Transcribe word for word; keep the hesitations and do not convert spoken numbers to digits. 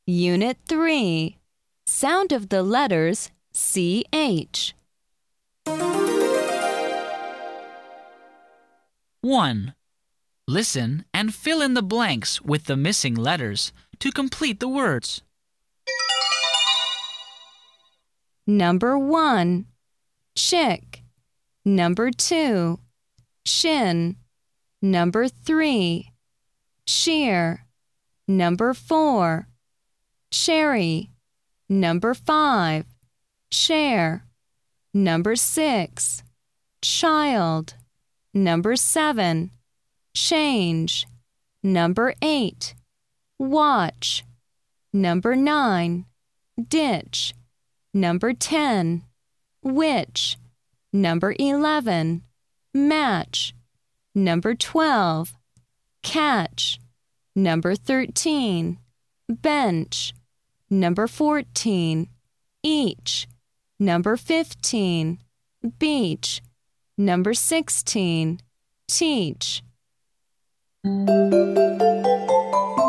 Unit three. Sound of the letters C H. one. Listen and fill in the blanks with the missing letters to complete the words. Number one. Chick. Number two. Shin. Number three. Sheer. Number four. Sherry. Number five. Share. Number six. Child. Number seven. Change. Number eight. Watch. Number nine. Ditch. Number ten. Which. Number eleven. Match. Number twelve. Catch. Number thirteen. Bench. Number fourteen. Each. Number fifteen. Beach. Number sixteen. Teach.